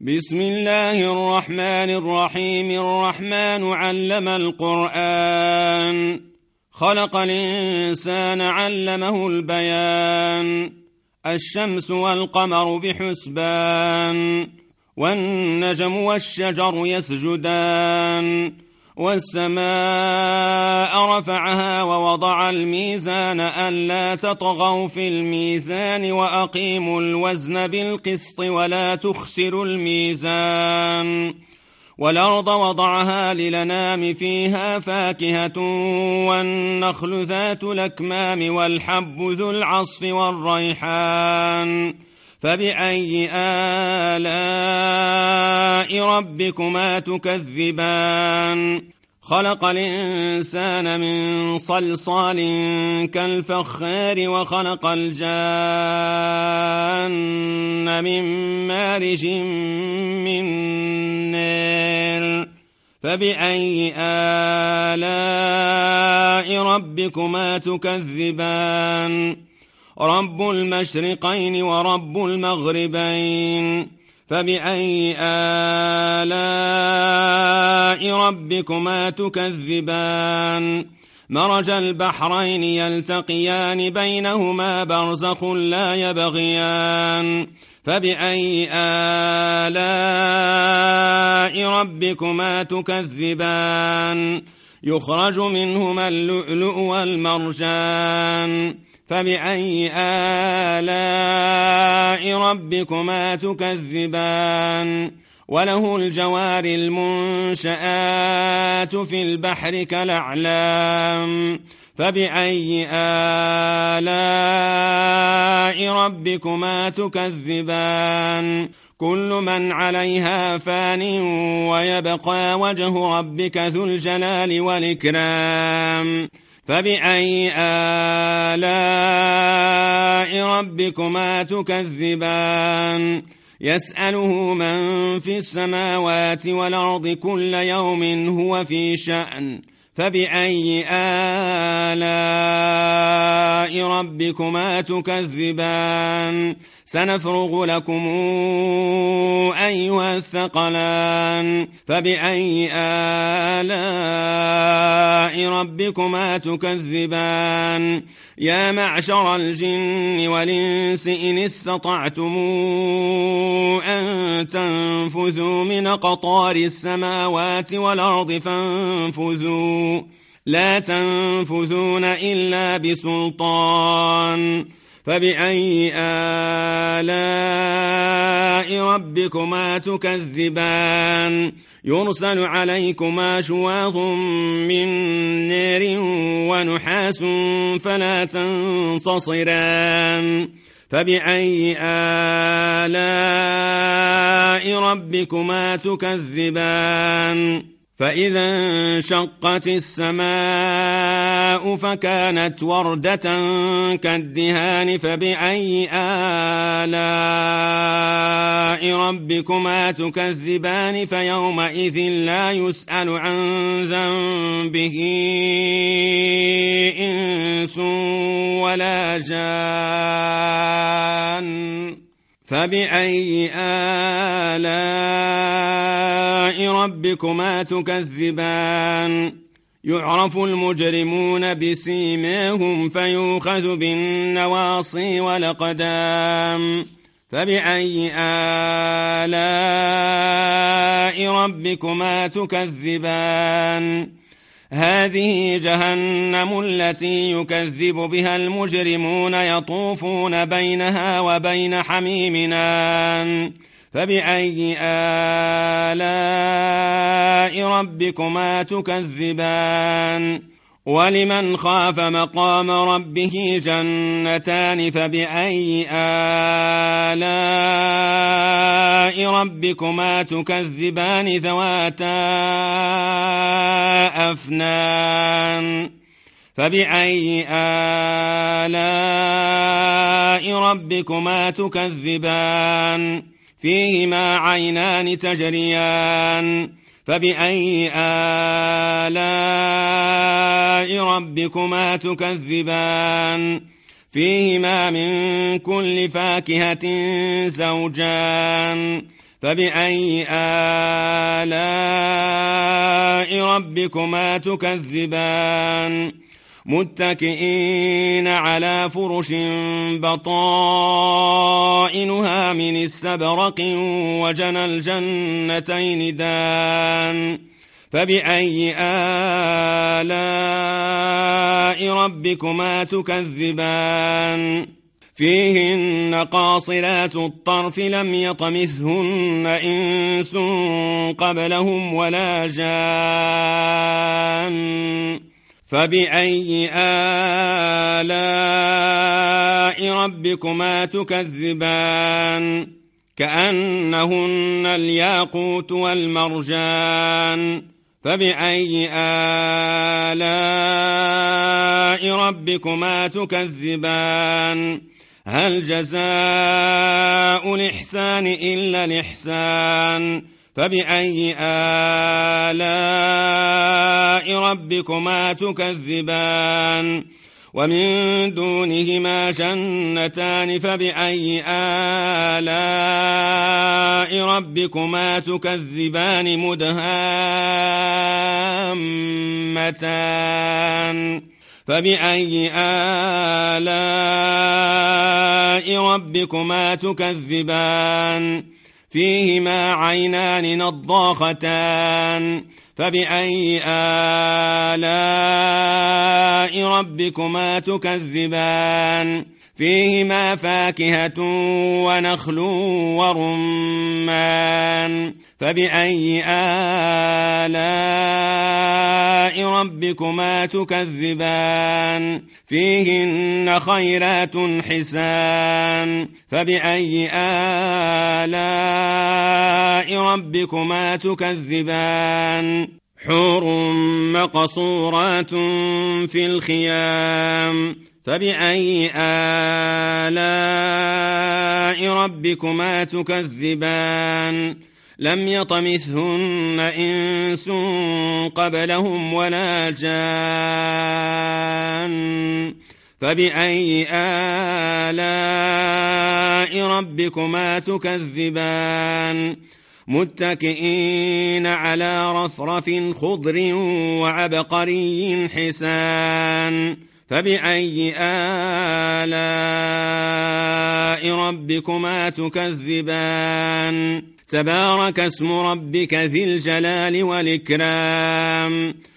بسم الله الرحمن الرحيم. الرحمن علم القرآن، خلق الإنسان علمه البيان. الشمس والقمر بحسبان، والنجم والشجر يسجدان. والسماء رفعها ووضع الميزان ألا تطغوا في الميزان وأقيموا الوزن بالقسط ولا تخسروا الميزان. والأرض وضعها للأنام فيها فاكهة والنخل ذات الأكمام والحب ذو العصف والريحان. فبأي آلاء ربكما تكذبان؟ خلق الإنسان من صلصال كالفخار وخلق الجان من مارج من نار. فبأي آلاء ربكما تكذبان؟ رب المشرقين ورب المغربين. فبأي آلاء ربكما تكذبان؟ مرج البحرين يلتقيان بينهما برزخ لا يبغيان. فبأي آلاء ربكما تكذبان؟ يخرج منهما اللؤلؤ والمرجان. فبأي آلاء ربكما تكذبان؟ وله الجوار المنشآت في البحر كالأعلام. فبأي آلاء ربكما تكذبان؟ كل من عليها فان ويبقى وجه ربك ذو الجلال والإكرام. فبأي آلاء ربكما تكذبان؟ يسأله من في السماوات والأرض كل يوم هو في شأن. فبأي آلاء ربكما تكذبان؟ سنفرغ لكم أيها الثقلان. فبأي آلاء ربكما تكذبان؟ يا معشر الجن والإنس إن استطعتم أن تنفذوا من أقطار السماوات والأرض فانفذوا، لا تنفذون إلا بسلطان. فبأي آلاء ربكما تكذبان؟ يرسل عليكما شواظ من نار ونحاس فلا تنتصران. فبأي آلاء ربكما تكذبان؟ فإذا انشقت السماء فكانت وردة كالدهان. فبأي آلاء ربكما تكذبان؟ فيومئذ لا يسأل عن ذنبه إنس ولا جان. فبأي آلاء ربكما تكذبان؟ يعرف المجرمون بسيماهم فيؤخذ بالنواصي والأقدام. فبأي آلاء ربكما تكذبان؟ هذه جهنم التي يكذب بها المجرمون يطوفون بينها وبين حميم آن. فبأي آلاء ربكما تكذبان؟ ولمن خاف مقام ربه جنتان. فبأي آلاء ربكما تكذبان؟ ذواتا أفنان. فبأي آلاء ربكما تكذبان؟ فيهما عينان تجريان. فبأي آلاء ربكما تكذبان؟ فيهما من كل فاكهة زوجان. فبأي آلاء ربكما تكذبان متكئين على فرش بطائنها من استبرق وجنى الجنتين دان فبأي آلاء ربكما تكذبان فيهن قاصرات الطرف لم يطمثهن إنس قبلهم ولا جان فبأي آلاء ربكما تكذبان كأنهن الياقوت والمرجان فبأي آلاء ربكما تكذبان هل جزاء الإحسان إلا الإحسان فبأي آلاء ربكما تكذبان ومن دونهما جنتان فبأي آلاء ربكما تكذبان مدهامتان فبأي آلاء ربكما تكذبان فيهما عينان نضاختان فبأي آلاء ربكما تكذبان فيهما فاكهة ونخل ورمان فبأي آلاء ربكما تكذبان فيهن خيرات حسان فبأي آلاء ربكما تكذبان حور مقصورات في الخيام فبأي آلاء ربكما تكذبان لم يطمثهن إنس قبلهم ولا جان فبأي آلاء ربكما تكذبان متكئين على رفرف خضر وعبقري حسان فبأي آلاء ربكما تكذبان تبارك اسم ربك ذي الجلال والإكرام